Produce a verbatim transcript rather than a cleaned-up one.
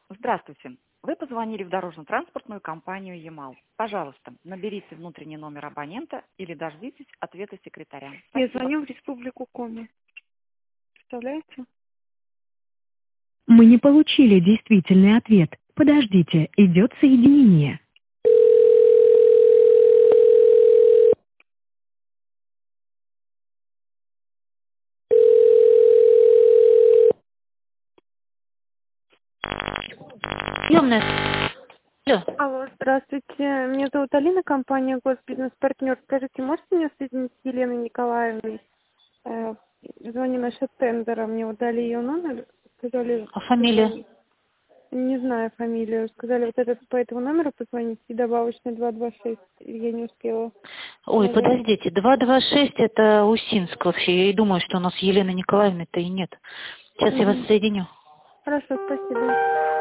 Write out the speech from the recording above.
Здравствуйте. Вы позвонили в дорожно-транспортную компанию «Ямал». Пожалуйста, наберите внутренний номер абонента или дождитесь ответа секретаря. Я Спасибо. звоню в Республику Коми. Представляете? Мы не получили действительный ответ. Подождите, идет соединение. Темная. Алло. Алло, здравствуйте. Меня зовут Алина, компания «Госбизнес-партнер». Скажите, можете меня соединить с Еленой Николаевной? Э, Звоню насчет тендера. Мне вот дали ее номер. Сказали, А фамилия? не знаю фамилию. Сказали, вот этот по этому номеру позвонить и добавочный два два шесть. Я не успела. Ой, нажать. подождите, два два шесть это Усинск вообще. Я и думаю, что у нас Елены Николаевны-то и нет. Сейчас я вас Мгм. соединю. Хорошо, спасибо.